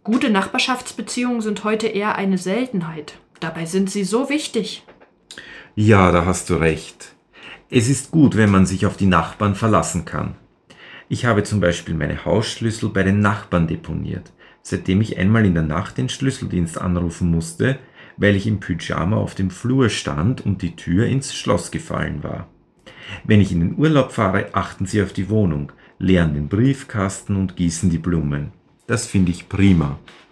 Gute Nachbarschaftsbeziehungen sind heute eher eine Seltenheit. Dabei sind sie so wichtig. Ja, da hast du recht. Es ist gut, wenn man sich auf die Nachbarn verlassen kann. Ich habe zum Beispiel meine Hausschlüssel bei den Nachbarn deponiert, seitdem ich einmal in der Nacht den Schlüsseldienst anrufen musste, weil ich im Pyjama auf dem Flur stand und die Tür ins Schloss gefallen war. Wenn ich in den Urlaub fahre, achten sie auf die Wohnung, leeren den Briefkasten und gießen die Blumen. Das finde ich prima.